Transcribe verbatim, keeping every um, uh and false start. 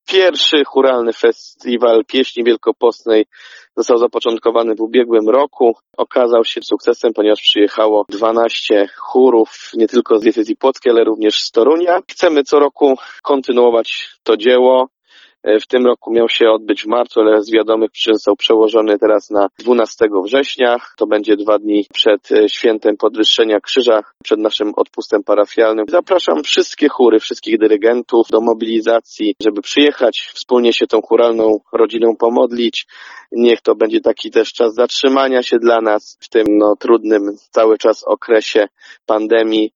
Pierwszy chóralny festiwal pieśni wielkopostnej został zapoczątkowany w ubiegłym roku. Okazał się sukcesem, ponieważ przyjechało dwanaście chórów, nie tylko z diecezji płockiej, ale również z Torunia. Chcemy co roku kontynuować to dzieło. W tym roku miał się odbyć w marcu, ale z wiadomych przyczyn został przełożony teraz na dwunastego września. To będzie dwa dni przed świętem Podwyższenia Krzyża, przed naszym odpustem parafialnym. Zapraszam wszystkie chóry, wszystkich dyrygentów do mobilizacji, żeby przyjechać, wspólnie się tą chóralną rodziną pomodlić. Niech to będzie taki też czas zatrzymania się dla nas w tym no, trudnym cały czas okresie pandemii.